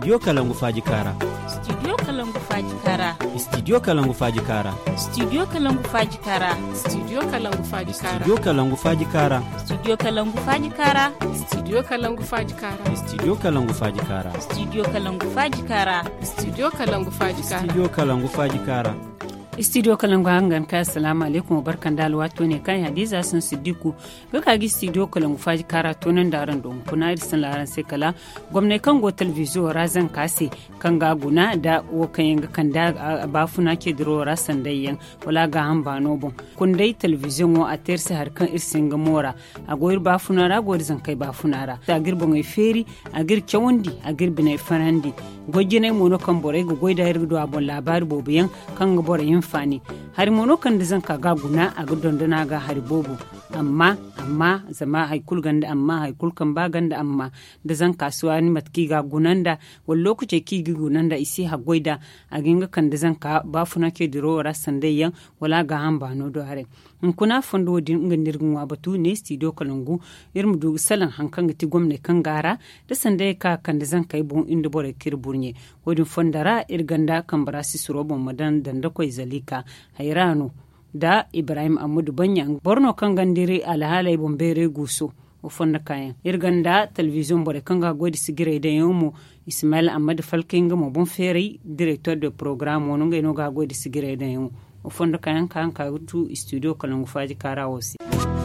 Studio Kalangu Faji Kara. Studio Kalangu Faji Kara. Studio Kalangu Faji Kara. Studio Kalangu Faji Kara. Studio Kalangu Faji Kara. Studio Kalangu Faji Kara. Studio Kalangu Faji Kara. Studio Kalangu Faji Kara. Studio Kalangu Faji Kara. Studio Kalangu Faji Kara. Studio Kalangu Faji Kara. Studio Kalangu Faji Kara. Studio Kalangu hangan ka assalamu alaikum wa barkan da alwato ne kan Hadiza sun Siddiku ga kagi Studio Kalangu Faji Kara tonan da ran don kuna irsan laran sai kala gwamnati kan go television razan kase kan ga guna da wokan yanga kan da bafuna ke diro rasan dayyan wala ga han bano bon kun dai television wo a terse har kan irsin ga mora a goyir bafuna ra goyir zan kai bafuna ra ta girbon ai feri a gir kyawundi a girbin ai farandi gojine mono kan bore go goida irdo abon labari bobiyan kan ga bore fani har mono kan da zan kaga guna a gudun dana ga har bobo amma zama haikul ganda amma haikul kan ba ganda amma da zan kasuwa ni matki ga gunanda wal lokaci ki gi gunanda isi ha goida a ginga kan da zan ka ba funa ke diro rasan dayyan wala ga han ba no do hare in kuna fondo din ngandirgun wa batu ne Studio Kalangu irmu du salan hankan ti gwamnati kan gara da sanda ka kan da zan kai bun inda bore kirburnye wodin fondara irganda kan barasi surobon madan danda koi zalika hairano da Ibrahim Amudu Banyan Borno kan gandiri alhalai bombere guso o fonda kayan irganda television bore kan ga godi sigire da yomo Ismail Ahmad Falkinga mo bon feri directeur de programme wono ngeno ga godi sigire da yomo o fonda kayan kan ka tu Studio Kalangu Faji Kara wosi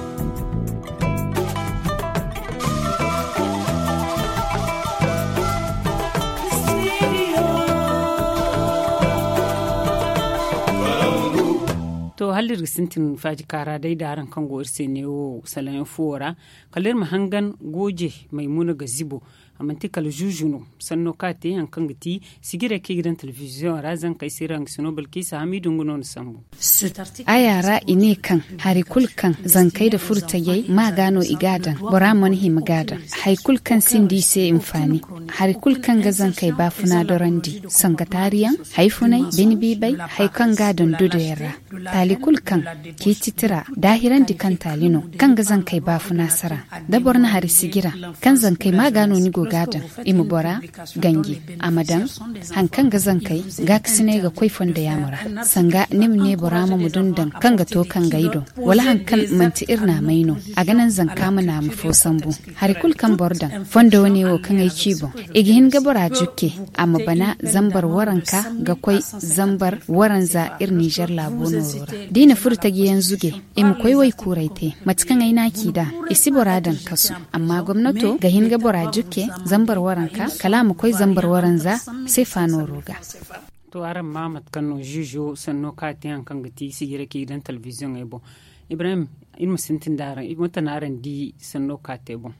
to halir sintin Faji Kara dai da ran kan go irse ne o salan fuora kalir mahangan goje maimuna gazibo amanti kal jujuno sanno kate an kan giti sigire ke gidan television razan kai siran suno bilkisa hamidu ngono sambu ayara ine kan harikul kan zankai da furta yai ma gano igadan boramon him gadan haikul kan sindi se infani harikul kan ga zankai bafuna dorandi sangatariyan haifunai binibibai haikan gadan dudera talikul kan ke titira dahiran dikan talino kan ga zankai bafuna sara dabar na hari sigira kan zankai ma gano ni gadan imu bora gangi amadan hankan ga zankai ga kisine ga koifon da yamura sanga nimne bora mu mudundan kan ga to kan gaido wala hankan manti irna maino a ganan zanka mana mu fosambu harikul kan bordan fondo wani wo kan ai cibo igihin ga bora jukke amma bana zambar waranka ga koi zambar waranza ir Niger labono rora dina furta gi yanzuge imu koi wai kuraite matkan ai naki da isi boradan kasu amma gwamnato ga hin ga bora jukke zambar waranka kalamu koi zambar waranza sai fano roga to aran mamat kano jujo sanno kati an kan gati sigire ke gidan television ai bon Ibrahim in musintin daran mutana aran di sanno kati bon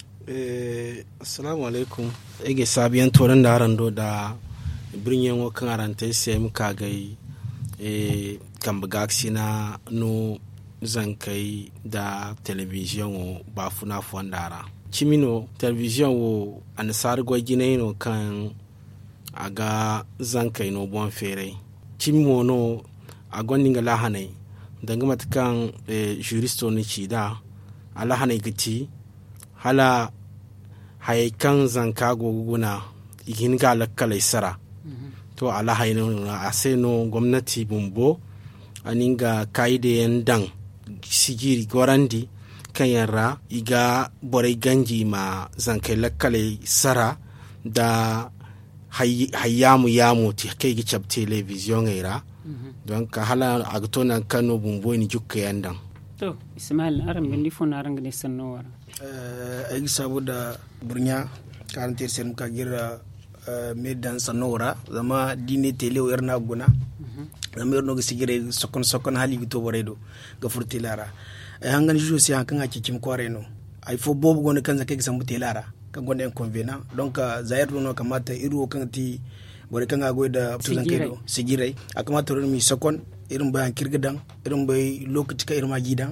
assalamu alaikum ege sabiyan toran daran do da birnin wakan aranta sai muka gai kan bugaksi na no zankai da television ba funa fondara chimino television wo ansar gwagine no kan aga zankai no bon fere chimmo no agoninga lahanai danga matkan juristo ni chida ala hanai giti hala haikan zanka goguna igin ga lakkalai sara to ala haino aseno gwamnati bumbo aninga kaide yandan sigiri gorandi kan yarra iga borai ganji ma zankai lakkalai sara da hayyamu yamu ti kai gi chap television era don ka hala agtona kano bumbo ni jukka yandan to Ismail aran bindi fona aran gane sanno wara ay saboda burnya karantir sen ka gira medan sanora zama dine tele o erna guna zama erno sigire sokon hali gito boredo ga furtilara ay hangan jujo si hankan a cikin kwareno ay fo bobu gona kan zakai sambu telara kan gonda en convena donc zayer no kamata iru kan ti bore kan agoy da tuzan kedo sigire akamata ro mi sokon irin bayan kirgidan irin bai lokaci ka irin magidan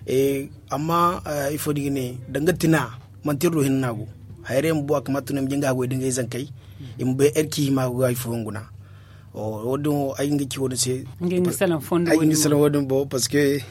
amma ifo digine dangatina mantirro hinnago hayre mbo akamata no mjinga agoy dinga izan kai imbe erki ma go ifo nguna o wodon ay ngi ci wodon se ngi salam fondo ay ngi salam wodon bo parce que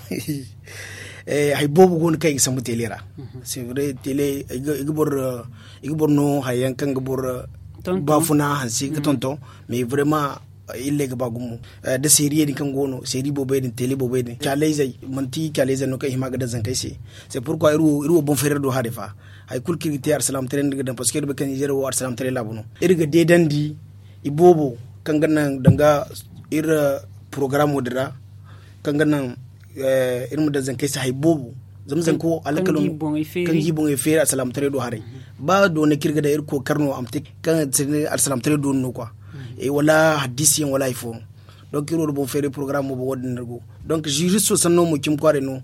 hay bobu gon kay samu telera c'est vrai télé igibor no hayan kan gibor bafuna hansi ga tonton mais vraiment ille ga bagumu da série din kan gono série bobe din télé bobe din kalezai manti kalezai no kai himaga da zan kai c'est pourquoi iru bon frère do harifa ay kulki te arsalam tren daga dan parce que be kan jero arsalam tren labuno irga de dandi ibobo kan ganan danga programme modira kan ganan irmu da zan kai sai bobo zamzan ko alakalon kan gibon e fere arsalam tren do hare ba do ne kirga da irko karno amte kan arsalam tren do no quoi et wala hadisi wala iphone donc il bon faire programme bo wodin nergo donc juriste sanno mo kim kware no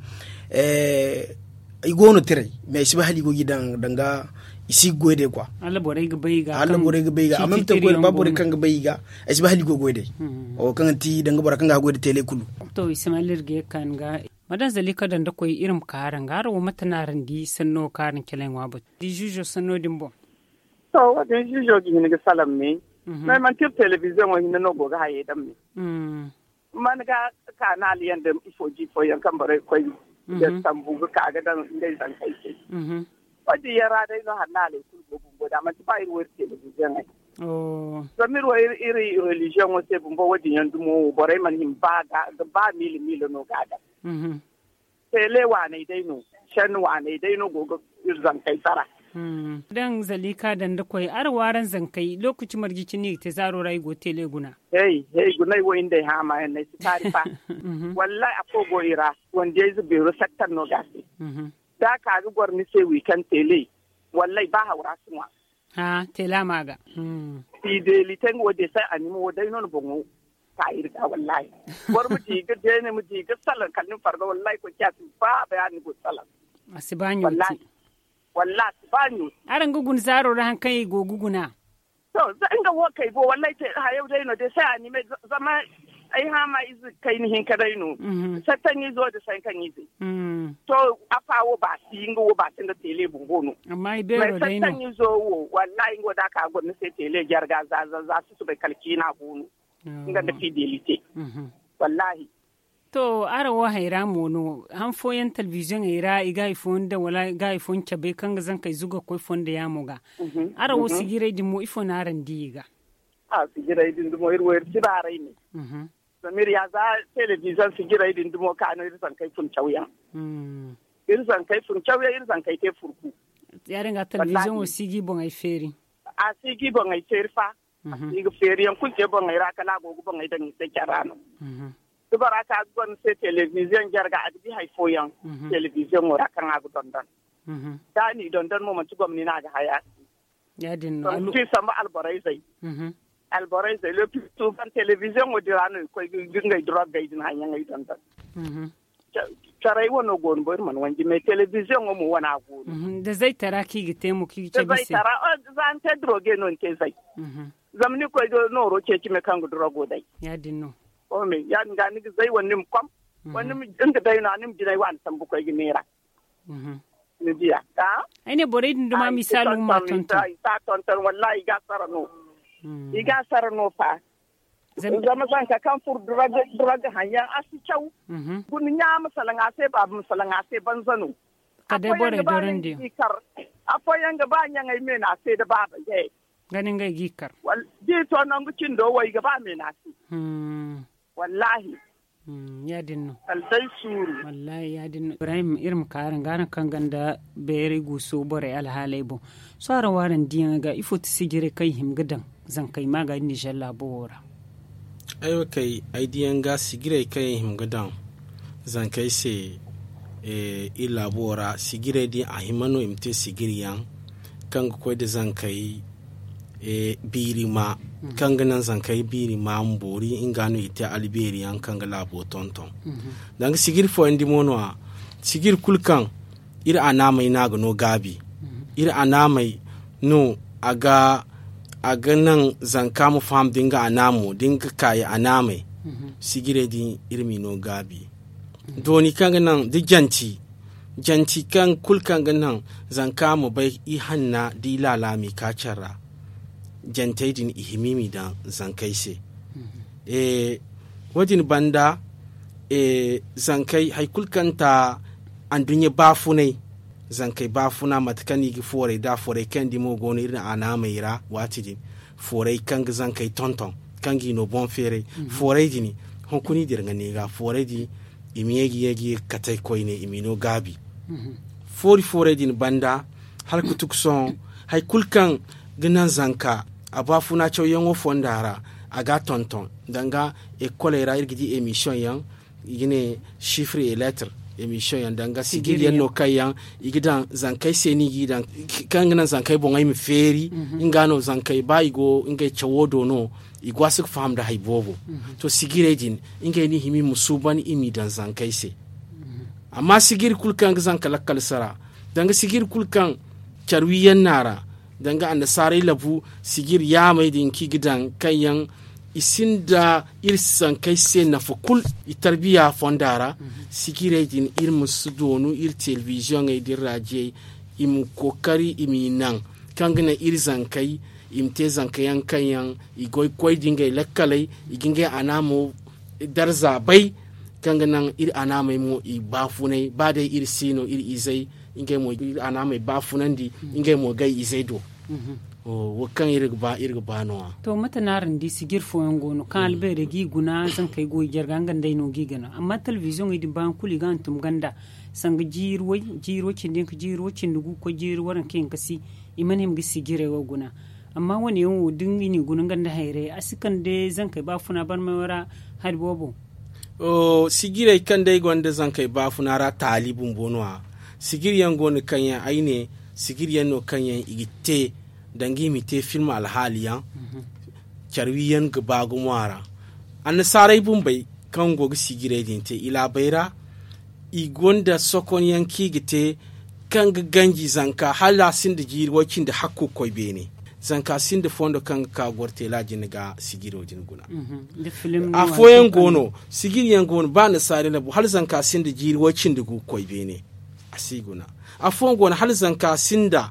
igono tere mais siba hali go gidan danga isi goyde quoi alla bore ga bayga en même temps ko ba bore kan ga bayga siba hali go goyde o kan ti danga bora kan ga goyde tele kulu to ismail ge kan ga madan zalika dan da koy irim karan garo matanaran di sanno karan kelen wabo di jujo sanno dimbo to wadin jujo gi ni ga salam ne mais man tir télévision o hinno go ga haye dam ni man ga kanal yande ifoji fo yan kambare koy da tambu ga ga dan dai san kai ce wadi yara dai no hanale ku go da man ba iri wer télévision ai zamir wa iri religion o se bumbo wadi yandu mo bore man him ba ga ba mili no ga da tele wa ne dai no shan wa ne dai no go zan kai sara dan zalika dan da koy arwaran zankai lokaci margici ne ta zaro rai go tele guna gunai wo inda ha ma ne tari fa wallahi apo go ira wanda yayi biro saktar no gasi da ka ga gorni sai weekend tele wallahi ba haura sunwa tela maga fideliten wo de sai animo wo dai non bongo ta irga wallahi bor mu ji ga de ne mu ji ga salan kalin farga wallahi ko kyatu ba bayani go salan asibanyo wallahi banyu aran gugun zaro ran kai go guguna to zan ga wo kai go wallahi te ha yau dai no dai sai ani me zama ai ha ma izu kai ni hin kadai no satan yi zo da sai kan yi to afawo ba singo wo ba tin da tele bungo no amma ibero dai no satan yi zo wo wallahi go da ka go ni sai tele jarga za su be kalki na bunu inga da fidelity wallahi to arawa haira mono han foyan television haira iga ifon da wala ga ifon chabe kan zan kai zuga ko ifon da ya moga arawo sigire di mo ifon aran diga sigire di mo irwer sibare ni samir ya za television sigire di mo ka no irsan kai fun chawya irsan kai fun chawya irsan kai te furku yare ga television o sigi bon ai feri sigi bon ai ferfa sigi feri yan kun ke bon ai rakala go bon ai dan sai karano tubara ka gon se television jarga adbi hay foyan television ora kan agu dondan dani dondan mo man tugom ni naga haya ya dinno alu ti sama alboraizai alboraizai le plus fan television o dirano ko ngay drog gay din hanya ngay dondan taray wono gon bor man wanji me television o mo wana go da zai taraki gite mu ki ce bisi zai tara zan te droge non ke zai zamni ko do no ro ke ki me kan go drogo dai ya dinno me ya nga ni zai wannan kwam wannan inda dai na nim jinai wan tambu ko ginera ni dia ta ai ne bore din duma misalu ma tonton ta tonton wallahi ga sarano iga sarano fa zama san ka kan fur drug hanya asi chau kun nya masalanga sai ba masalanga sai banzanu ka dai bore dorin dia apo yanga ba nya ngai me na sai da baba ye ganin ga gikar wal di to nan gucin do wai ga ba me na sai wallahi ya dinno aldai suru wallahi ya dinno Ibrahim irin karan garan kan ganda bere guso bore alhalai bo sara waran diyan ga ifo sigire kai him gidan zan kai magani ni jalla bora ayo kai aidiyan ga sigire kai him gidan zan kai se ila bora sigire di a himano imte sigiriyan kan ko da zan kai biri ma kan ganan zan kai biri ma mbori ingano ite alberian kan ga labo tonton dan sigir fo ndi mono sigir kulkan ira anama ina ga no gabi ira anama no aga nan zan kamu fam dinga anamo dinga kai anama sigire di irmi no gabi doni kan ganan di janci kan kulkan ganan zan kamu bai i hanna di lalami kacara jantaidin ihimimi da zankai se wajin banda zankai haikulkanta an dunye bafunai zankai bafuna matkani gi fore da fore kan di mo goni irin ana maira watidi forai kan zan kai tonton kan gi no bon fere forai dini hon kuni dirga ne ga forai di imiyegi katai koi ne imino gabi forai din banda har kutukson hay kulkan ginan zanka abafuna chaw yango fondara aga tonton danga école ra irgidi émission yan igine chiffre et lettres émission yan danga sigil yan no kayan igidan zankai seni gidan kangana zankai bongai mi feri ingano zankai baigo ingai chawodo no igwasik faham da haibobo to sigire din ingai ni himi musuban imi dan zankai se amma sigir kulkan zanka lakkal sara danga sigir kulkan charwiyan nara danga anda sarai labu sigir ya mai dinki gidan kayan isinda irsan kai se na fakul itarbiya fondara sigire din irmu sudonu ir television ai dir raje im kokari imi nan kangana irzan kai imte zankayan kayan igoy koy dinga lakkalai iginga anamo darza bai kangana ir anamai mo i bafunai bada ir sino ir izai inge mo ir anamai bafunandi inge mo gai izai do wakan irga ba no to mata narin di sigir foyan gono kan albere gi guna zan kai go jargan ganda ino gi gana amma television idi ban kuli gan tum ganda sang jirwo cindin ka jirwo cindugu ko jirwo ran kin kasi imanim gi sigire wo guna amma wani yon dingi ni gunan ganda haire asikan de zan kai ba funa bar mawara har bobo sigire kan dai gonda zan kai ba funa ra talibun bonwa sigir yan gonu kanya aine sigir yan no kanya igite dangi mi te film alhaliya charwiyan gaba gumwara an sarai bumbai kan gogi sigire din te ila baira igonda sokon yanki gite kan ganji zanka hala sin da jirwacin da hakku koi bene zanka sin da fondo kan ka gorte lajin ga sigiro din guna a foyen gono sigiriyan gono ba na sare na hal zanka sin da jirwacin da gu koi bene asiguna a foyen gono hal zanka sin da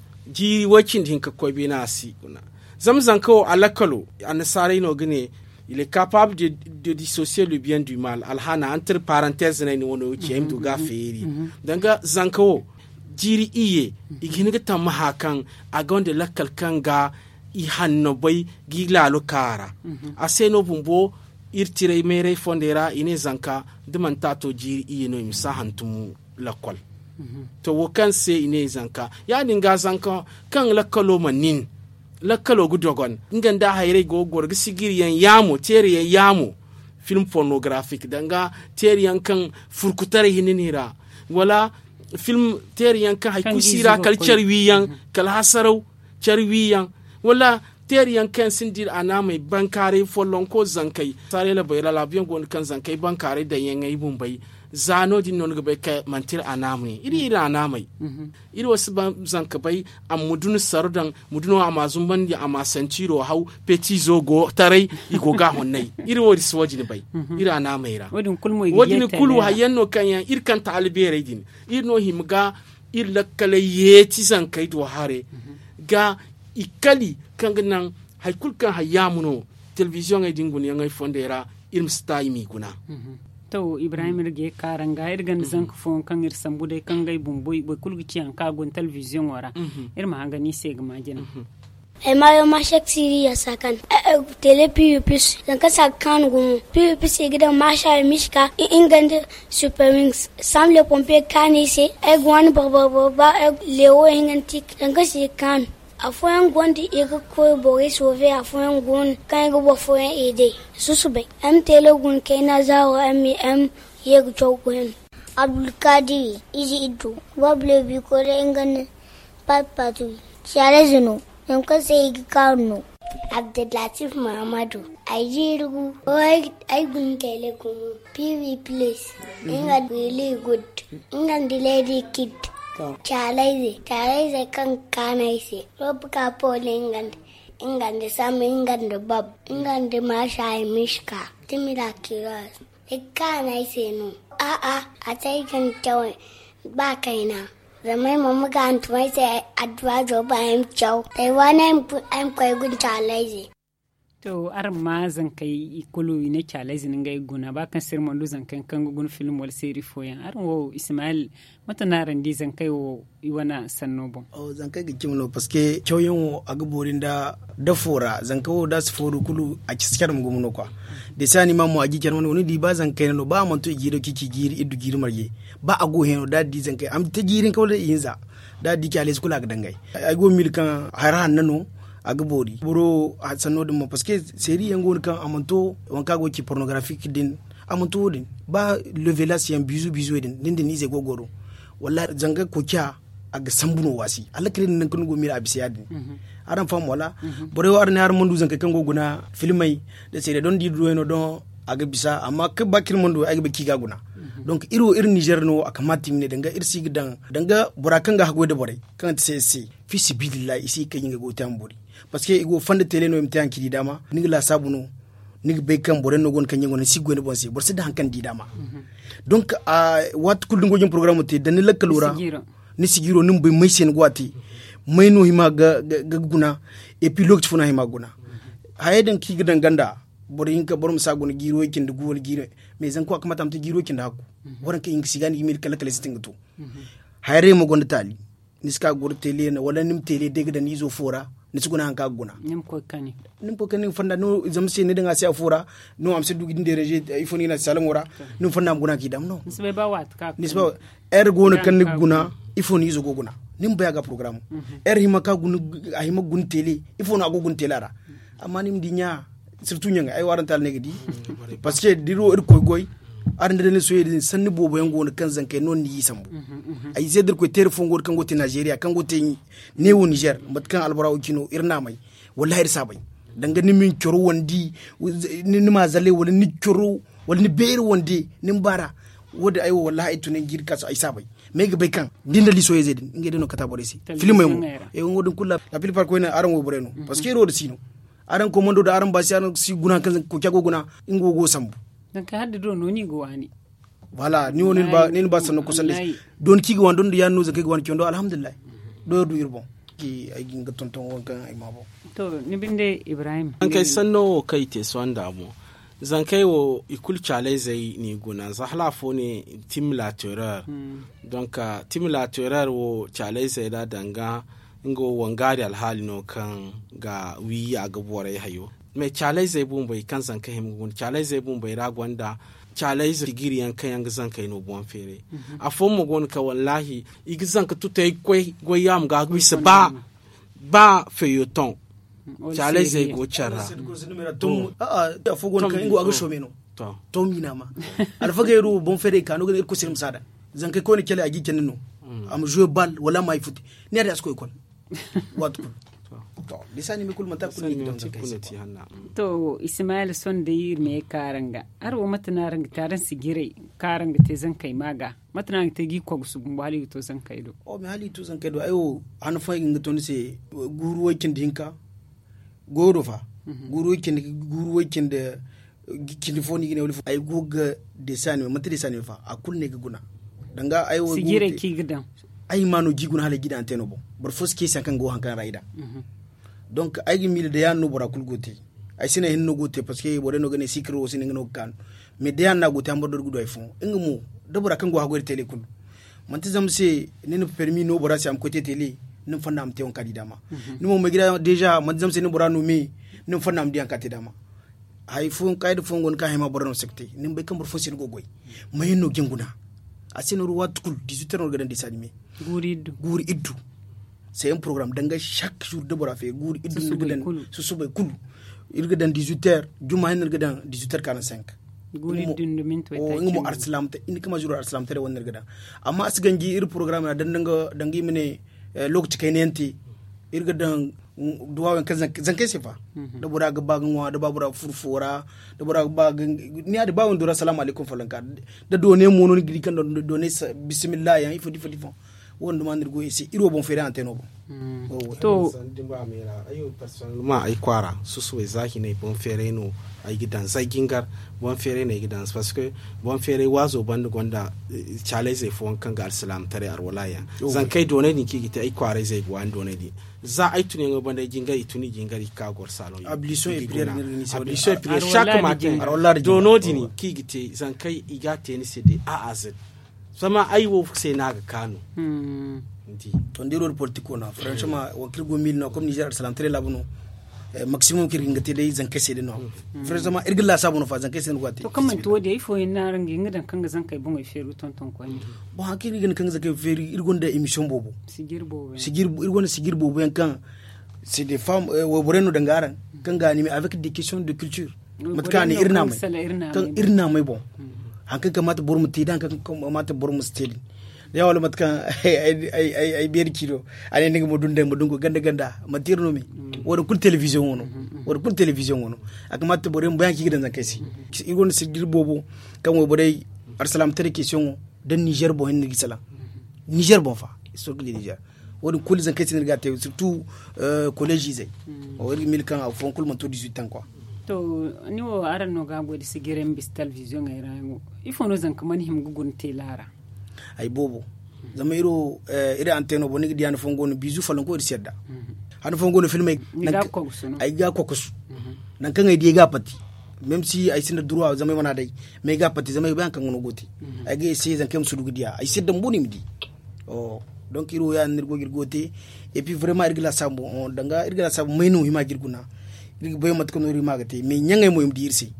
ji wakin din ka koy bina si kuna zamzan ko alakalo anasare no gane il est capable de dissocier le bien du mal alhana entre parenthèses na ni wono chem to ga feri danga zanko jiri iye igini ta mahakan agonde lakal kanga i hanno boy gigla lokara aseno bumbo irtire mere fondera ine zanka demanta to jiri iye no imsa hantumu lakol to wokan se ine zanka ya dinga zanka kan lakalo manin lakalo gudogon inganda hayre go gorgi sigiriyan yamo teriyan yamo film pornographic danga teriyan kan furkutare hininira wala film teriyan kan haikusira kal charwiyan kal hasarau charwiyan wala teriyan kan sindir anamai bankare follon ko zankai sare la bayra la biyan gon kan zankai bankare da yangai bumbai zano din non ga ka mantir anamai iri anamai iri wasu zanka bai amudun sardan mudun amazun bandi amasanciro hau peti zogo tarai igo ga honnai iri wodi soji ne bai iri anamai ra wadin kulu hayanno kanya irkan talibere din irno himga ir lakkale yeti zankai do hare ga ikali kanganan haikulkan hayamuno television ai dingun yangai fondera irmsta imi guna to ibrahim rige karanga irgan zank fon kan ir sambude kan gai bumboy boy kulgici an ka gon television wara irma hangani seg majina mayo mashak siriya sakan tele plus dan ka sakan gum plus gidan masha mishka ingande super wings sam le pompier kanise gwan baba lewo ingantik dan ka sakan afoyan gondi ega ko boge sove afoyan gon kan go bofoyan ede susube am telegun kaina zawo am yeg jogun abdul kadir iji idu wable bi ko rengan papatu chare zino am ka sai kanu abdul latif mahamadu ajiru ay gun telegun pv place inga really good inga lady kid Chalaize kan kanaise rob ka pole ingande sam ingande bab ingande masha mishka timira kiras kanaise no atai kan taw ba kaina zamai mamu ga antwai sai adwa zo ba am chaw tai wana am kai gun chalaize to aran ma zan kai ikulu ne kyalai zinin ga guna ba kan sir mondu zan kan gun film wal seri foyan aran wo Ismail mata na ran di zan kai wo iwana sanno bon zan kai ga kimno paske choyin wo agborin da fora zan kai wo da su foru kulu a kiskar mu gumno kwa de sani mamu agi kerman woni di ba zan kai no ba man to giro kiki giri iddu giri marge ba ago heno da di zan kai am ta girin kawle yinza da di kyalai su kula ga dangai ai go mil kan haran nano aga bori boro a sanno dum parce série yango kan amanto wanka go ki pornographique din amanto din ba lever la si un bizu din din ni ze gogoro walla zanga ko kya aga sambuno wasi alla kirin nan kan go mira abisiya din aran fam wala boro war ne har mundu zanga kan go guna filmai da série don di dueno don aga bisa amma ke bakir mundu aga biki ga guna donc irin Niger no akamati mine danga irsi gidan danga burakan ga hago da bore kan ta sai fi sibilillah isi kan yin go tambori parce que igo fande tele no imtian ki dama ni la sabuno ni be kan bore no gon kan yin gon siggo ne bonse borse da hankan di dama donc wat kul dingo jom programme te dan la kalura ni sigiro nim be mai sen gwati mai no hima ga guna et puis lokti funa hima guna hayden ki gidan ganda bore yinka borom sagon giro kin da guwal giro me zan ko akamata amta giro kin da haku boran ka yin sigani email kala kala sitin to hayre mo gonda tali niska gor tele na wala nim tele de gidan izo fora nisuguna hanka guna nim ko kani fanda no zamse ne dinga sai fora no am se dugi de reje ifoni na salam wora no fanda guna ki dam no nisbe ba wat ka nisba gona kan guna ifoni izo go guna nim baya ga program hima ka guna hima gun tele ifoni ago gun telara amma nim dinya surtout nyanga ay warantal negdi parce que diro koy goy arande ne soyede sanni bobo yango kan zanke non ni sambu ay zedir ko telefon gor kan gote Nigeria kan gote newo Niger mat kan albaraw kino irna mai wallahi sabay danga ni min coro wondi ni ma zale wala ni coro wala ni beer wondi ni mbara wodi ay wallahi tunen gir kaso ay sabay mega bay kan dinda li soyede ngede no kata boresi film mo e ngodun kula la plupart ko ina aran wo boreno parce que ro de sino aran komando da aran basi aran si guna kan ko kyago guna ingo go sambu dan ka hadde do noni go wani voilà ni wonin ba sanno ko sande don ki go wandon ya no zakai go wan kyondo alhamdulillah do du irbon ki ay ginga tonton won kan ay mabo to ni binde Ibrahim an kai sanno kai te sonda mo zan kai wo ikul chale zai ni guna za halafo ne tim la terreur donc tim la terreur wo chale zai da danga ngo wangari alhali no kan ga wi a gabuwar hayo mai chalai zai bun bai kan san kai mun chalai zai bun bai ragwanda chalai zai giri yan kan yan zan kai no bon fere a fon mo gon ka wallahi igizan ka tutai koi goyam ga gwisa ba feuilleton chalai zai go chara a fo gon kan ingo aga shomeno to mina ma alfa ga ru bon fere ka no ga ko sirim sada zan kai ko ne kele agi kenno am jouer bal wala mai foot ne da asko ikon wat to lisani mi kul mata kul ni don zakati hanna to Ismail son da yir me karanga arwo matana ranga taran sigire karanga te zan kai maga matana te gi ko su bali to zan kai do o mi hali to zan kai do ayo an fa inga to ni se guru wakin dinka goro fa guru wakin da kinifoni gine wali ay goga desani mata desani fa akul ne guna danga ayo sigire ki gidan ay mano giguna hala gidan teno bo bar foske sankan go hankan raida donc ay gi mil de yanno bora kul gote ay sina hinno gote parce que bore no gane sikro sina ngano kan me de yanna gote ambo dor gudo ay fon ngamo dabura kan go hagore tele kul man tizam se nene permis no bora am côté télé nim fanda am teon kadi dama nimo me gira déjà man tizam se ne bora no mi nim fanda am dian kati dama ay fon kayde fon gon ka hema bora no sekte nim be kambor fosin go goy mayno genguna asino ruwa tukul 18 heures gadan disanime guri iddu c'est un programme danga chaque jour de bora fe guri iddu gadan su subay kulu irgadan 18 heures juma hen irgadan 18h45 guri iddu min to o ngimo arslam te indi kama juro arslam te wonner gadan amma asganji ir programme na danga dangi mine lokti kaynenti irgadan duwawen kan zan kai sefa da bura ga bagin wa da babura furfura da bura ga bagin ni da bawon dora assalamu alaikum falanka da done mono ni kan da done bismillah ya ifo difo wanda man dirgo isi iro bon fere anteno bon to dimba mera ayo personnellement ay kwara susu zahi ne bon fere no ay gidan zagingar bon fere ne gidan parce que bon fere wazo band gonda chale zai fon kan ga islam tare arwalaya zan kai done ni kigita ay kwara zai gwan done di za ay tuni ngo banda jinga ituni jingari ka gor salon ablution et prière ablution et prière chaque matin dono dini kigite zan kai igate ni sede a azet sama ay wo sai na ga kanu ton diro politiko na franchement wakil go mil no comme Niger salam tare labuno maximum kiri ngati dai zan kese de no franchement irgila sabu no fa zan kese ngati to kamman to da ifo ina rangi ngadan kanga zan kai bunga feru tonton ko ni bon hakiri gan kanga zan kai feru irgonda émission bobo sigir irgonda sigir bobo yan kan c'est des femmes wo boreno dangaran kanga ni avec des questions de culture matkani irna mai kan irna mai bon hankan kamata bor mu tidan kan kamata bor mu steli ya wala matkan ay bier kilo ane ninga modungo ganda matirno mi wala kul television wono akamata bore mbayan ki gidan zakasi igon sigir bobo kan wo bore arsalam tare question dan Niger bo hen gisala Niger bon fa so gili Niger wala kul zakasi ni gate surtout collège zai wala mil kan a fon kul man to 18 ans quoi to ni wo aran no ga godi sigirem bis television ay rango ifo no zan kamani him gugun telara ay bobo zama iro ire anteno boni diana fongono bizu falon ko sedda hanu fongono filme ay ga kokosu nan kan ay di ga pati même si ay sinda droit zama mana dai me ga pati zama ban kan ngono goti ay ga ese zan kem sudu gidia ay sedda mboni midi donc iro ya nirgo girgote et puis vraiment irgila sambo on danga irgila sambo mayno hima girguna irgi boy mat kono ri magate mais nyangay moyum dirsi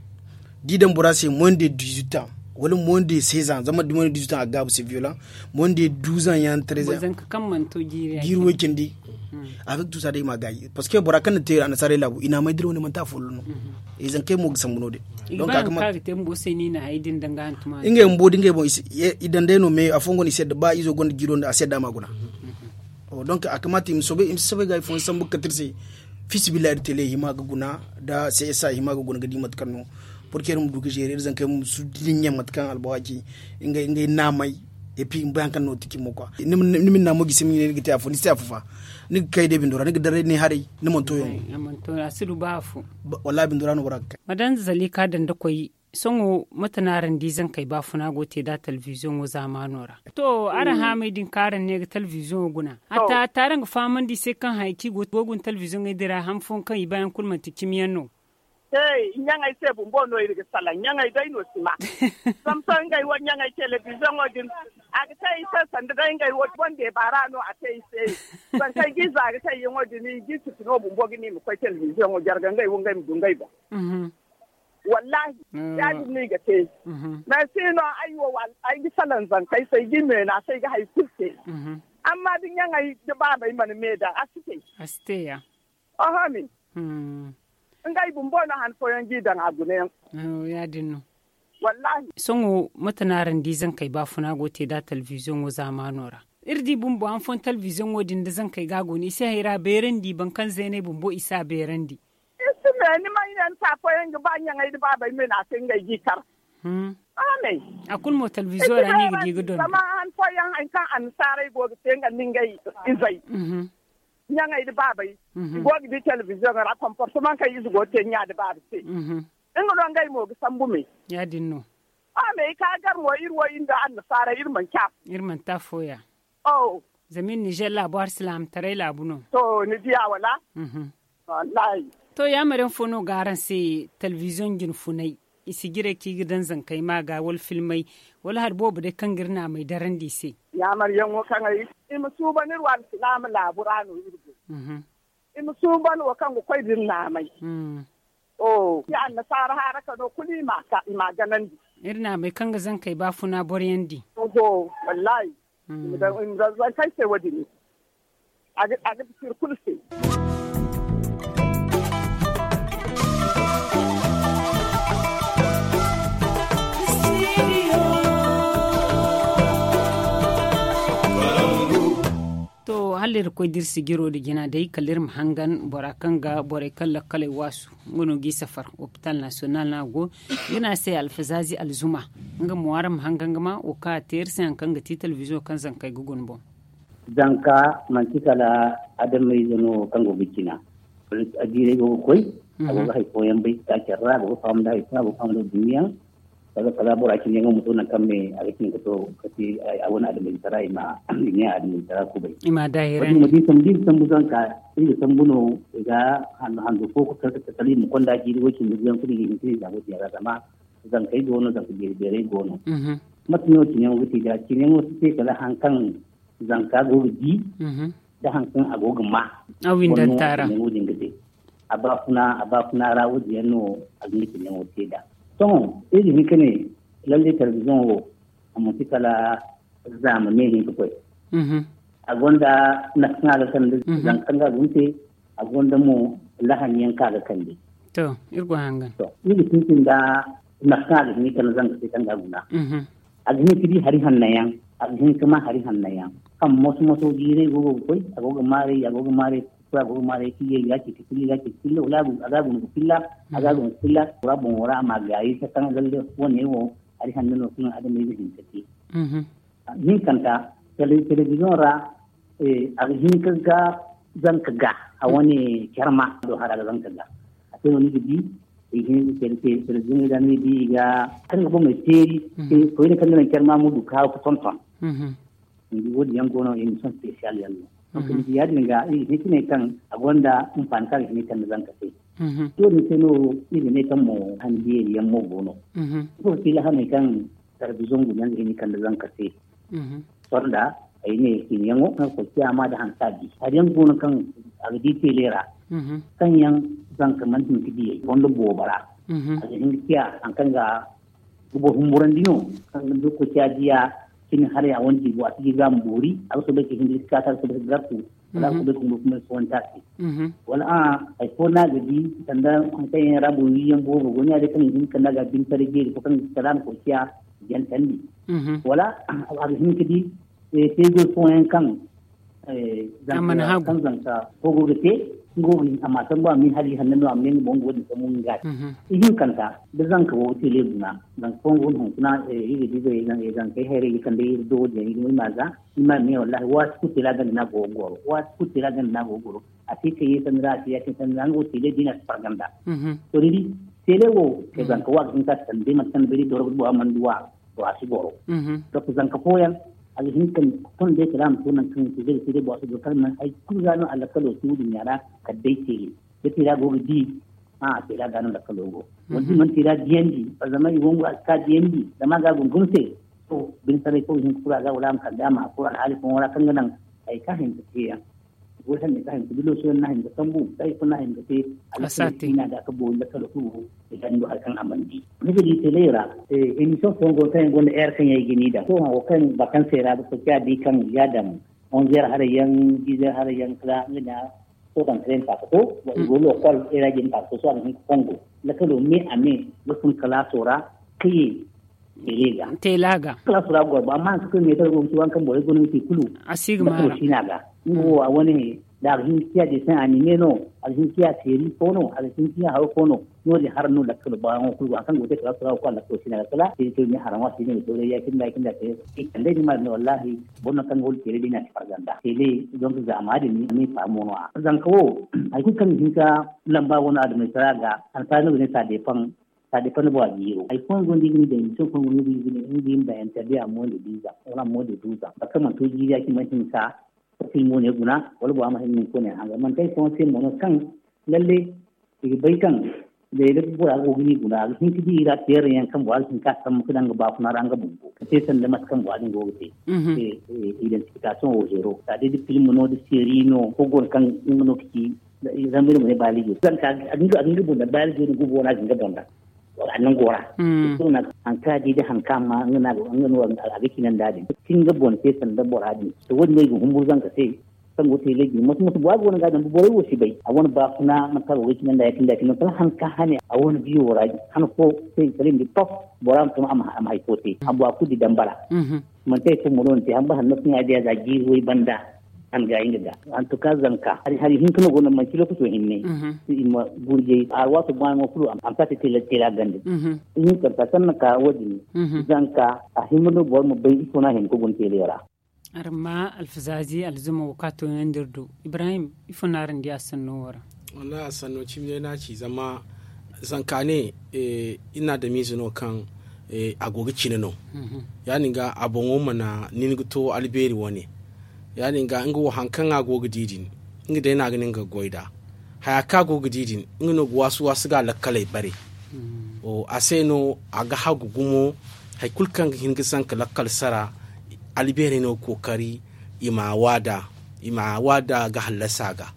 di dem borase moins de 18 ans wala moins de 16 ans zama moins de 18 ans agabu c'est violent moins de 12 ans yan 13 ans zan kan man to giru wekendi avec tout ça dai magayi parce que borakan te ana sare labu ina mai diro ne man ta folno e zan kai mo sambuno de donc ka te mbo seni na aidin danga antuma inge mbo dinge bo idan dai no me afongo ni sedda ba izo gon giro nda sedda maguna donc akamati imsobe gay fon sambu katirse fisibilité tele himaga guna da sai sa himaga guna gadi matkanno pour que nous duke gérer zan kai mu su linya matkan albawaji inga namai et puis mban kan no tiki mo quoi ni na mo gisimi ni gita afo ni safufa ni kai de bindora ni dare ni hari ni monto yo monto asiru bafu wallahi bindora no baraka madan zalika dan da koyi songo matanaran dizan kai bafuna gote da television wo zamanora to ara ha mai din karan ne ga television guna hatta taran faman di sai kan haiki gogun television ne dira hamfon kan bayan kulman tikimiyan no hey nyanga ise bumbo no iri sala nyanga dai no sima samsung ngai wa nyanga television odin agata ise sanda dai ngai wo bonde barano ate ise ban kai giza agata yin odin ni gitu no bumbo gini mu ko television o jarga ngai wo ngai mu ngai ba wallahi ya ni ga te na sino ayo wal ai salan zan kai sai gime na sai ga hai kuke amma din nyanga da ba bai man meda asite ya aha mi ngai bumbo na han foyan gidan agune ya dinno wallahi songo matanaran dizan kai bafuna gote da television wo zamanora irdi bumbo an fon television wodin da zan kai gago ni sai hira berendi ban kan zene bumbo isa berendi isme ni mai nan ta foyan ga banya ngai da baba mai na sai ngai gikar ame akul mo television ra ni gidi gudon sama an foyan an kan an sare go ga ngai ningai izai nyanga idi babai gogi di television ra comportement kay izu gote nyaade babai ngo do ngay mo sambu me ya dinno me ka gar mo irwo inda an sara irman ta foya zamin Niger la bar islam tare la buno to ni dia wala wallahi to ya maren fono garan se television jin funai isigire ki gidan zan kai ma ga wal filmai wala har bobu de kan girna mai daren dise ya maryan wo kan ai imusu banir wal islam la burano irgo imusu ban wo kan ko din na mai ya an nasara haraka no kuli ma ka maganan irna mai kan zan kai ba funa boryandi wallahi da zan kai sai wadini aga circulse halir ko dir sigiro de gina dai kalir mahangan borakan ga bore kala kala wasu ngono gi safar hospital national na go gina sai alfazazi alzuma nga muwara mahangan ma o ka ter sai kan ga television kan zan kai gugun bo zanka mantikala adam mai zano kango bikina a dire go koi ago ga koyan bai ta kerra go fam da ita go fam da duniya daga kala bora kin yango mutuna kamme a cikin to kace a wani adam mai tarai ma ne adam tarai ko bai ima dahiran wani mutum san zanka inda san buno ga handu ko ko ta tali mu konda ji wakin da yan kudi in da go ya zama zan kai gono da ku bere gono matino kin yango ti da kin yango ti kala hankan zanka gogi da hankan agogin ma awin dan tara abafuna rawo yano agnikin yan wote da to ni kane lalle television wo amma tikala zamane ne ko agonda na kana kan zankan ga gunte agonda mu lahanyen ka ga kande to irgo hangan to ni tin da na kana ni kan zanka sai kan ga guna agni kidi hari hannayan agni kuma hari hannayan kam moso dire go koi agogo mare agogo mare kiye ya ki kilo lagu agagu killa rabon wora magayi ta kan galle wone wo ari hanno sun adam ne din take nin kanta television ra agni kaga zanka ga a wani karma do haraga zanka ga a sai wani gidi ihin television da ne di ga kan go mai teri ko ne kan nan karma mu duka ku tonton ndi wodi yangono émission spéciale yanno donc ndi yadi nga ne kan agonda umpan kan ni kan zanka sai to ni seno ni kan mo handi yammo gono to kila hane kan television gunan ni kan zanka sai sonda ai ne kin yango ko kiyama da hansaji har yangono kan agdi telera kan yan zanka man tin kidi gondo bobara a hin kiya an kan ga gubo humburan dino kan do ko tiya kini har ya wanti bo ati ga mburi also be kindi skata so be gartu wala ko be kuma so wanta wala ai ko na gadi tanda an kai rabu yiyan bo go ne da kan din kan ga bin tarige ko kan salam ko kiya yan tandi wala a hin kidi sai go point kan zan ka ko go gete ngogi amma tan ba min hali hannu amma ne bon godi ko mun ga ihin kanta da zan ka wote le buna dan ko ngon hon kuna yi dibe zan kai here kan da do je ni maza ima ne wallahi wa ku tira ga na gogoro a tike yi san ra ya tin san an wote le dina farganda to ri tele wo ke zan ka wa kin ka tan de man tan beri do bo man duwa to asigoro to zan ka koyan alhin kan kun da kiram tunan kan tije bo su dokar nan ai kun gano alakalo su din yara kaddai ce da tira go di tira gano alakalo go wani man tira diyendi ba zama yi wongo ka diyendi da ma ga gungun sai to bin sare ko hin kura ga ulam kaddama ko alhali kun wala kan ganan ai ka hin ce ya wannan ne ka hin bilo so na hin da tambu sai kuna hin da te alsati ina da ka bo alakalo ku idan do alkan amandi ne di telera emission fongo tan gonda air kan yayi gini da to ha kan bakan sera da ko di kan yadam on zer har yan dize har yan kala ina to kan tren pa to go lo kol era jin pa to so an fongo la kalo me ame lo kun kala sora kai telaga kala sora go ba man ko me to go tuwan kan boye gonin ti kulu asigma to sinaga ngo a wani da hin kiya de san anime no alhin kiya teri kono alhin kiya hawo kono no de har no da kala ba on ku akan gote kala sora ko Allah to sinaga kala sai to ni haran wasi ne to ya kin da te kan dai ma wallahi bonna kan gol teri dina farganda tele don ga amadi ni fa mono zan ko ai ku kan hinka lamba wona da mai saraga an fa no ne ta de fan bo ajiro ai kon gondi ni da so kon gondi ni da enta de amon de diza ona mo de duza bakama to jiya ki man hinka sai mo ne guna wala ba ma hin ko ne hanga man kai kon sai mo kan lalle bai kan da ya bura go gini guna hin kidi ira tere yan kan wal hin ka sam kudan ga ba kuna ranga bumbu sai san da maskan wadin go te identification o zero ta de film no de serie no ko gon kan no ki zamir mo ne baligi kan ka adinga bunda baligi go bona ginga bonda annan gora suna an kaji da hankama ngana ngano a bikin dadi kin ga bon sai san da boradi to wani ne gumbu zan ka sai san gote legi mutum ba gona ga dan bore wo shi bai a wani ba kuna maka wikin da yakin da kin kan hanka hane a wani biyo waraji han ko sai kalim di top boram kuma am haikote abu akudi dambara man sai ko mun te hamba hanno kun ya da gi wai banda an ga inga da an to kazan ka hari hin kana gona man kilo kuso hinne ima gurje a wato ba mo fulu am ta tela gande in ka ta san ka wadi zanka a himno bor mo bai ko na hin ko gon telera arma alfazazi alzuma wakato yandirdu Ibrahim ifunarin dia sanowara wallahi sanno cimne na ci zama zankane ina da mizino kan agogi cineno yani ga abongo mana ninguto alberi woni yani ga ngo hankan agogi didin inga da yana ganin ga goida haya ka agogi didin inga no wasu ga lakkalai bare o aseno aga hagu gumo hay kulkan hinga sanka lakkal sara alberi no kokari ima wada ga halasaga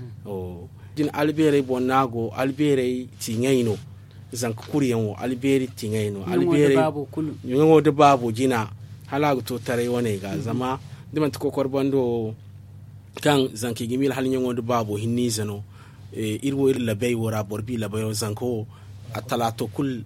o din albere bonago albere tingaino zanka kuriyanwo albere tingaino albere yungo da babu jina halagu to tare wane ga zama diman to kokor bando kan zanki gimil halin yungo da babu hinni zano irwo ir labai wora borbi labai zanko atalato kul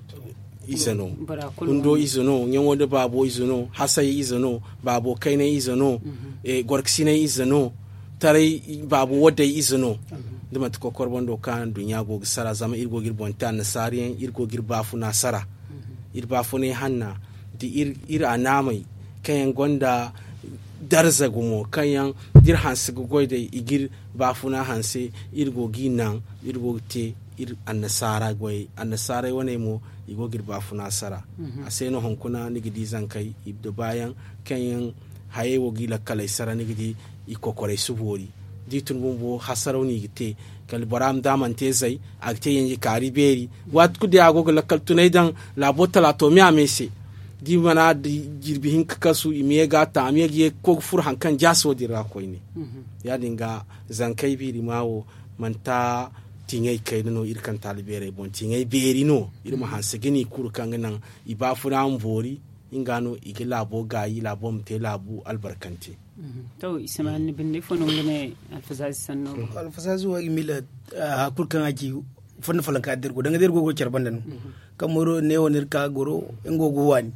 izano kundo izano yungo da babu izano hasai izano babu kaine izano gorksine izano tare babu wadda izano dima to kokor bondo kan dunya go sara zama irgo girbonta na sariyan irgo girbafu na sara irbafu ne hanna di ir anamai kayan gonda darza gumo kayan dir hansi goide igir bafu na hansi irgo ginan irgo te ir annasara goy annasara wane mo igo girbafu na sara aseno honkuna nigidi zankai ibdo bayan kayan hayewo gila kalai sara nigidi ikokore subori ditun bumbo hasarauni gite kal baram daman tezai akte yenji kariberi wat kudi agogo lakal tunaidan labotala to mi amese di mana di jirbi hin kasu imega ta amege ko fur hankan jaso dira koine ya dinga zankai biri mawo manta tingai kai no irkan talibere bon tingai beri no irma hansegini kurkan nan ibafuna mbori ingano ike labo gayi labo mte labo albarkante to isman bin fono ngene alfazazi sanno alfazazi wa imila kurkan aji fon falanka dergo danga dergo go cerbandan kamoro ne wonir ka goro ngogo wani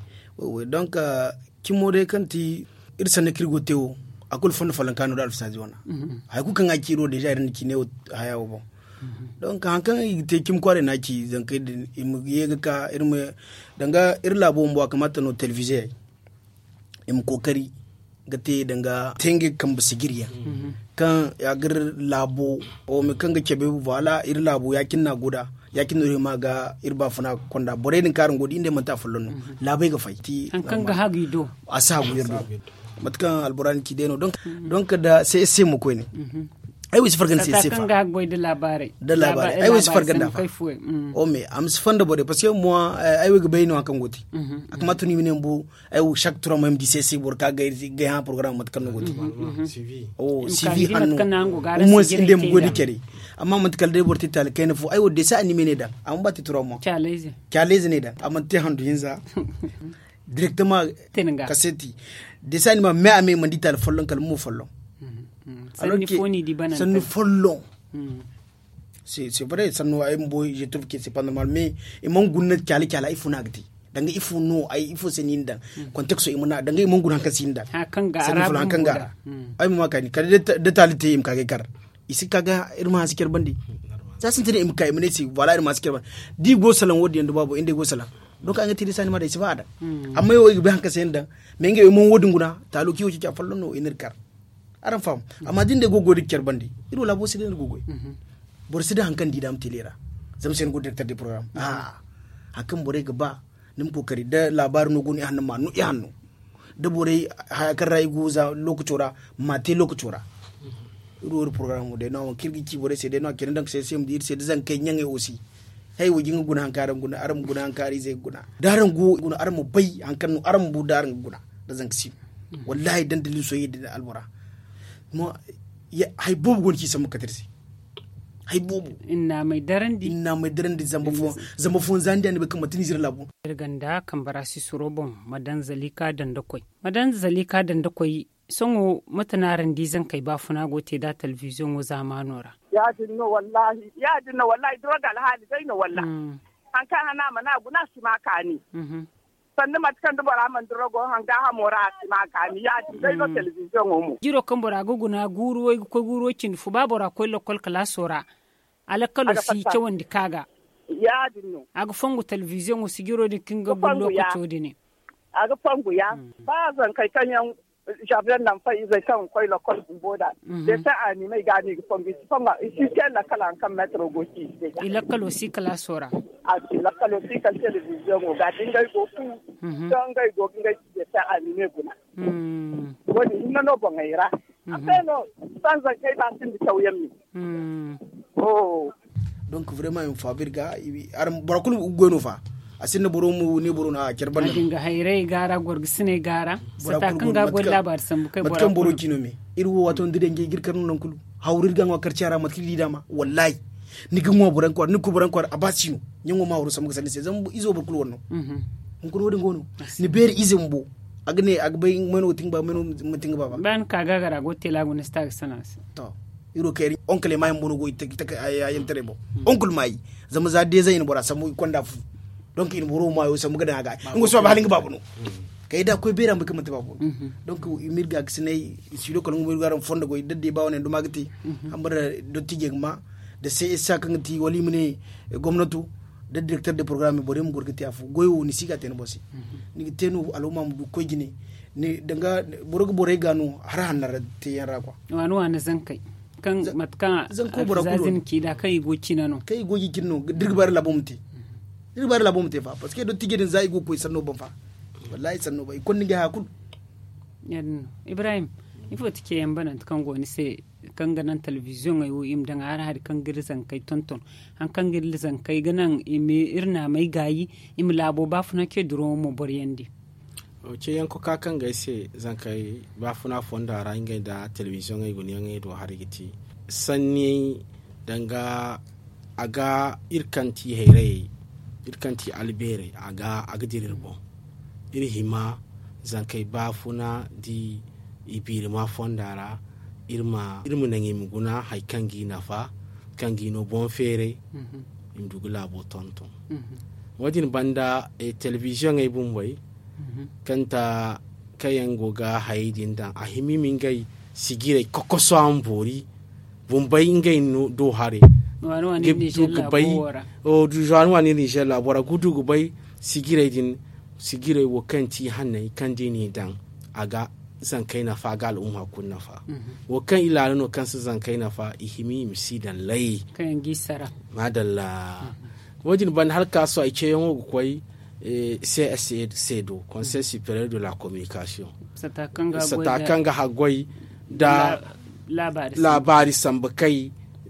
donc kimore kanti irsane kirgo tewo akul fon falanka no alfazazi wana hay kukan aji ro deja irin kinewo hayawo bon donc hankan te kim kware na ci zankai da yega ka irme danga irlabo mbo kamata no television im kokari gate danga tenge kan basigiriya kan ya gar labo o me kan ga kebe wala irlabo yakin na goda yakin no ma ga irba fana konda bore din karin godi inde manta fullon labai ga faiti hankan ga hagido asabu yirdo matkan alburani ki deno donc da sai mu koy ne ai wisi fargan sai sefa kan ga goy de labare ai wisi fargan da o me am sfanda bode parce que moi ai wega bayno kan goti akama tuni minen bu ai chaque tour même di cc bor ka ga ha programme mat kan goti cv o cv hanno mo sinde mo godi kere amma mat kal de bor tital ken fu ai wode sa anime ne da am batti tour mo challenge ne da am te handu yinza directement kaseti desani ma me ame mandital follon kal mo follon sanni follo c'est vrai sanno ay mboy je trouve que c'est pas normal mais e mon gunna cali il faut nagti danga il faut no ay il faut senin dan contexte imuna danga e mon gunna kasin dan kanga arabu kanga ay mo makani kada de talite im kage kar isi kaga irma sikir bandi za sun tire im kai mene si wala irma sikir bandi di go salan wodi yanda babu inde go salan donc an tiri sani ma da sifada amma yo be hanka sen dan me nge mon wodi nguna talo kiwo ci fallo no inir kar aran fam amma dinde gogo dik kerbandi ido labo sidi gogo bor sidi hankan di dam tilera zam sen go directeur de programme hakan bore ga ba nim kokari da labar no guni hannu ma no i hannu da bore hakan rai guza lokacora mate lokacora ido programme de no kirgi ci bore sede no kiran dan sai sem dir sede zan kai nyange aussi hay wujin guna hankaran guna aram guna hankari zai guna daran go guna aram bai hankan no aram bu daran guna da zan kisi wallahi dan dalil soyayya da albura mo ya hay bobu gon ci sama katirsi hay bobu inna mai darandi zamba fon zandi ne be kama tinizir labu ganda kambarasi surobon madan zalika dandakoi songo matanaran dizan kai ba funa gote da television wo zamanora ya dinno wallahi droga alhali dai no wallahi an kan hana mana guna shi makani sannan matakan da bara man drogo hanga ha mora shi makani ya dai no television mu jiro kan bora guguna guro kin fu babora ko lokol kala sora alakalo si ce wanda kaga ya dinno aga fongu television wo sigiro de kinga gullo ko todine aga fongu ya ba zan kai kanyan jardin nan fa izai kan koi la kol boda de ta ani mai gani ko bi fanga isi la kala kan metro goki ila kalo si kala sora a ti la kalo si kan television go ga dinga go fu ngai go ngai de ta ani me guna woni ina no bongaira apeno sanza kai ba tin tawyami oh donc vraiment un fabirga ar borakul gono fa asinna boromu ne borona kerban dinga hayrai gara gorgisine gara sata kanga gol labar sambu kai bora kan boro kino me irwo wato ndide nge girkar non kulu hawrir ganga karciara matkili dama wallahi ni gamo boran ko ni ko boran ko abasino nyango ma wuro sambu sani se zambu izo borkul wonno on ko wodi ngono ni beri izembo agne agbay meno tingba meno mutinga baba ban kaga gara gotela gun stag sanas to iro keri oncle may mbono go tek ayen terebo oncle may zama za de zayin bora samu konda fu donc in boro mayo samu gada ga ngo so ba halinga babu no kay da ko beram be kamata babu donc mirga gisnay sido ko ngo garam fonda go dedde bawone do magati ambara do tigegma de CSA kangati wali mune gomnatu de directeur de programme borem gorgati afu goyo ni siga ten bosi ni tenu aluma mu ko gine ni danga borogo bore ganu har hannar te yara kwa wanu wana zankai kan matka zazin ki da kai go kinano kai go kinno dirbar labumti fa parce que do tigedin zai go ko sanno ban fa wallahi sanno bai kon ga hakul yan ibrahim ifo tike yambana kan go ni se kan ganan television ay wo im danga har kan girzan kai tonton an kan girzan kai ganan imi irna mai gayi im labo ba funa ke duro mo boryandi o ce yanko ka kan gaise zan kai ba funa fonda ra inga da television ay guni ngai do harigiti sanni danga aga irkanti heire irkanti albere aga dirirbo iri hima zan kai ba funa di ibiri ma fondara irmu nangi muguna hay kangi nafa kangi no bon fere imdugula bo tonton wadin banda television ay bumway kanta kayango ga haydin dan ahimi mingai sigire kokoso ambori bumbay ngai no do hare wani Niger bora o du wani Niger la bora gudu bay sigire wo kanti hanai kandini dan aga zan kai na fa ga al'umma kun na fa wa kan ilalan no kansu zan kai na fa ihimi misidan lai kan gisara madalla wajin ban har kaso ai ce yango koi CSC CEDO Conseil supérieur de la communication sata kanga hagwai da labari sambakai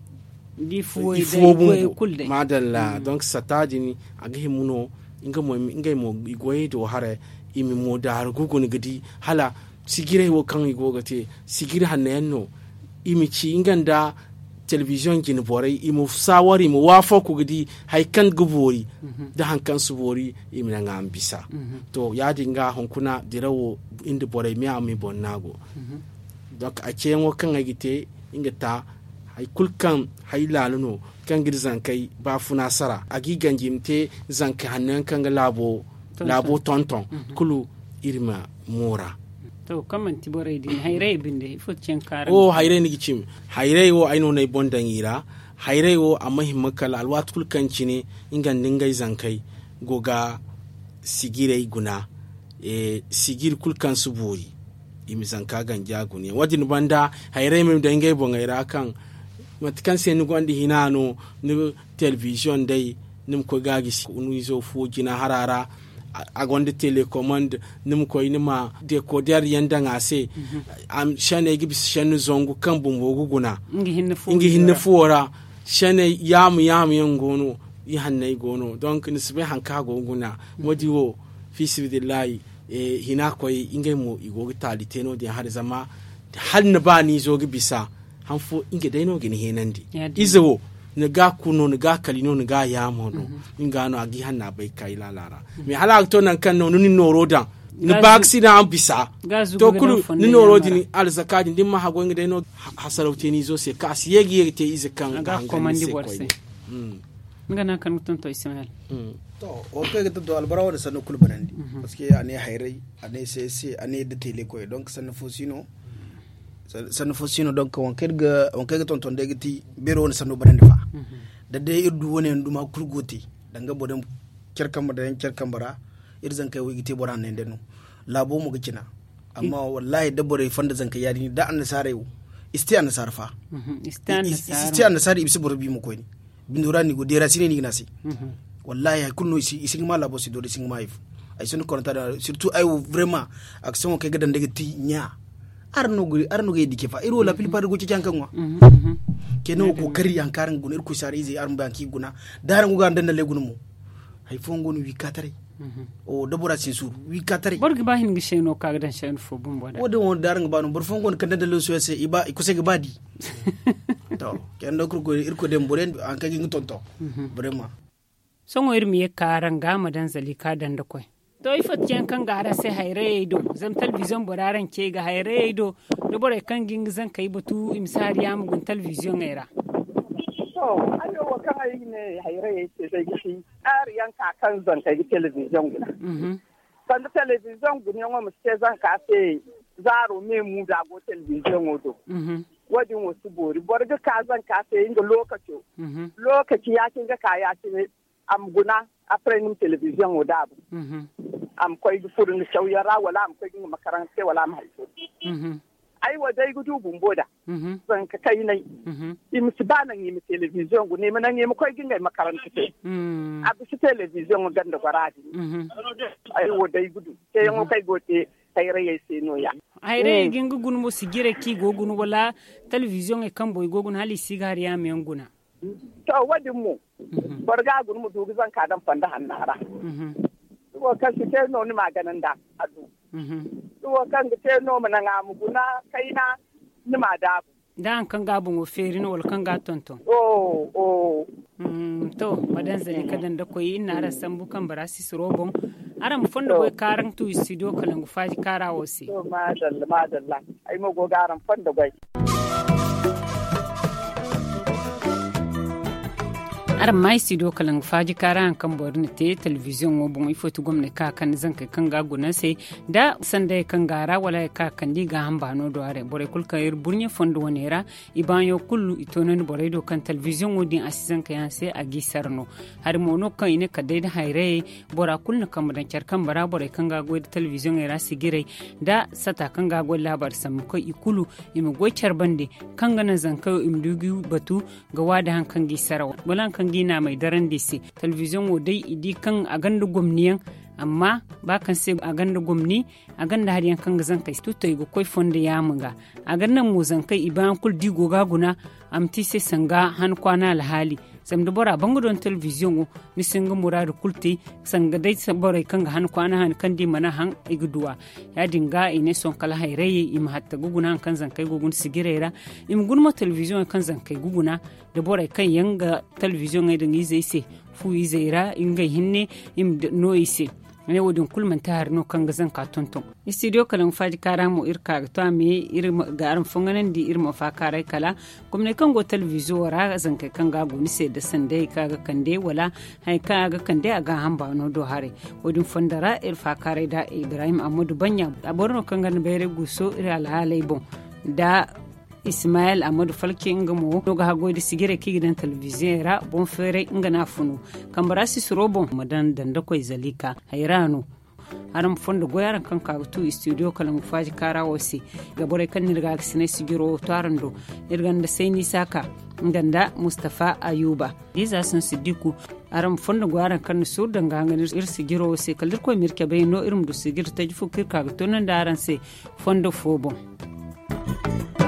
difuwe kulde madalla donc satadini agahi muno inga mo igwe do hare imi mo dar gugun gidi hala sigire wo kan igogate sigire hanenno imici inganda television kin borai imu sawari mu wafo ku gidi haikan gubori da hankan su bori imina ngambisa to ya dinga honkuna dirawo indi borai mi ami bonnago donc a cengo kan agite ingata haikulkan hailaluno kan girzan kai ba funa sara agi ganjimte zanka hanan kan labo tonton kulu irma mora to kaman tibore din hayre binde fo cen kara hayre ni gicim hayre wo aino nay bondangira hayre wo amma himmakal alwatul kancine ingan dingai zankai goga sigire guna sigir kulkan suburi imi zanka ganja gune wadin banda hayre mem dangai bongaira kan matkan se ni gondi hinano ni television dai nim ko gagi unu izo fo gina harara agonde télécommande nim ko inima decoder yanda ngase am shane gibis shane zongu kan bumbo guguna ingi hinne fuora shane yam yangono yi hanne gono donc nisbe hanka guguna wodi wo fisibillahi hina ko inge mo igogi taliteno de har zama hal na bani zo gibisa hanfo inge dayno gini henandi izo ni ga kuno ni ga kalino ni ga yamo no ingano agi hanna bai kai lalara mi hala to nan kan no ni noroda ni baksi na ambisa to kulu ni norodi ni alzakadi din ma hago ngi deno hasarauti ni zo se ka siyegi te izakan ga komandi borse ngana kan mutun to ismail to o pe ga to albarawo da sanu kulu banandi parce que ane hayrai ane cc ane de tele ko donc sanu fosino donc on kega tonton degiti bero on sanu banande fa da de irdu woni nduma kurgoti danga bodem cerkamba da cerkambara irzan kai wigiti boran ne denu labo mu gicina amma wallahi dabore fanda zan kai yari da an nasara yau isti an nasara fa isti an nasara ibsi borbi mu koy ni bindura ni go dera sine ni nasi wallahi kunno isi mala bosi do sing maif ay sunu konta da surtout ay vraiment action kay gadan daga ti nya arno ga dike fa iro la plupart go ci jankan wa keno ko kari an karan gun irko sare izi arm banki guna daran go gandan le gunmu hay fongo no wi katare o dabura sin sur wi katare borgi ba hin gishe no kaga dan shen fo bumbo da wode won daran ba no bor fongo kan dan le so se iba ko se ga badi to ken do ko irko dem boren an kagi ngonto vraiment songo irmi ye karan ga madan zalika dan da koy to ifat jen kan gara sai haire do zam television boraran ke ga haire do do bore kan ging zan kai batu imsari ya mugun television era to ayo wa kan ayi ne haire ce sai gishi ariyan ka kan zan kai television gina kan television gina wa muske zan ka sai zaro me mu da go television wodo wadin wasu bori borga ka zan ka sai inga lokaci ya kin ga kaya ce am guna aprendum television wodabu am koy furun shawyara wala am koy makaranta wala am haifu ai wadai gudu bumboda zan ka kai nai imsi banan yi television gu ne manan yi koy ginga makaranta te abu shi television ganda gwaradi ai wadai gudu sai yan kai gote sai rayi sai no ya ai rayi ginga gun mo sigire ki gogun wala television e kan boy gogun hali sigari ya men guna to wadin mu barga gun mu dugu zan ka dan fanda hannara ko kan shi te no ni maganan da adu ko kan te no manan amuguna kaina ni ma da dan kan gabun o feri no wal kan ga tonton to madan zali kadan da koyi ina ran sambu kan barasi surobon ara mu fondo boy karan tu studio kalangu faji karawo si to madalla ai mo go garan fondo boy aran mai studio kalangu faji karan kan borne te television wo bon ifo tu gomne ka kan zan kai kan ga guna sai da sanda kan gara wala ka kan diga hamba no do are bore kulka ir burnye fondo wonera ibanyo kullu itonon bore do kan television wo din asisan kan sai agi sarno har mono kan ine ka dai da haire bora kullu kan madan kan bara bore kan ga go television era sigire da sata kan ga go labar sam ko ikulu imi go bande kan ga nan zan kai imdugu batu ga wada han kan gi sarawa bolan kan gina mai daren disi television wo dai idi kan a ganda gwamniyan amma ba kan sai a ganda gwamni a ganda har yankan gazan kai tutto go koi fonde ya muga a gannan mu zan kai iban kul digo gaguna amti sai sanga han kwana alhali sam da bora bangodon television wo ni singa muradu kulti sanga dai sabore kan han kwana han kan di mana han iguduwa ya dinga ine son kala hairaye im hatta guguna kan zan kai gugun sigirera im gunma television kan zan kai guguna da bora kan yanga television ai dangi zai se fu izaira inga hinne im no ise ne wodin kulman ta har no kan gazan ka tonton studio kalan faji kara mu irka to me garan funganan di irma fa karai kala kuma kan go television ra zan kai kan ga goni sai da sande kaga kande wala hay kaga kande aga hamba no do hare wodin fondara irfa karai da Ibrahim Amadu Banya aborno kan ga bere guso ira alhalai bon da Ismail Amadu Falke ngamo doga hagoidi sigire ki gidan television ra bon fere ngana funu kambarasi surobo madan danda koy zalika hayrano aram fondo goyaran kan ka tu studio kalan faji kara wasi gabore kan nirga sine sigiro tarando irganda sayni saka nganda Mustafa Ayuba diza sun sidiku aram fondo goyaran kan sur danga ngani ir sigiro wasi kalir koy mirke bayno irum du sigir tajfu kirka to nan daran se fondo fobo